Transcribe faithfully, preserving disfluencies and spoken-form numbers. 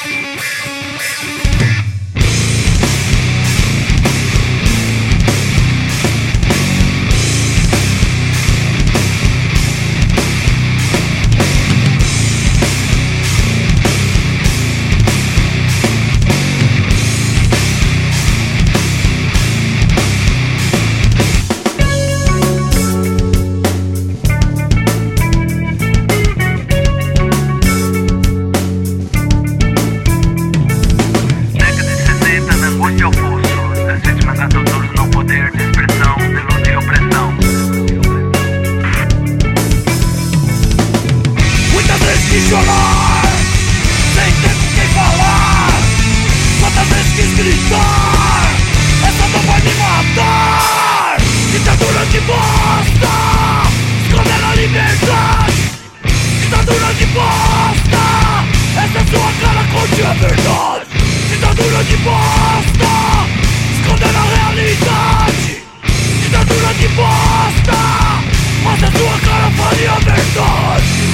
Chorar, sem ter com quem falar. Quantas vezes quis gritar, essa dor vai me matar. Ditadura de bosta, esconder a liberdade. Ditadura de bosta, essa é sua cara, conte a verdade. Ditadura de bosta, esconder a realidade. Ditadura de bosta, mas a sua cara, fale a verdade.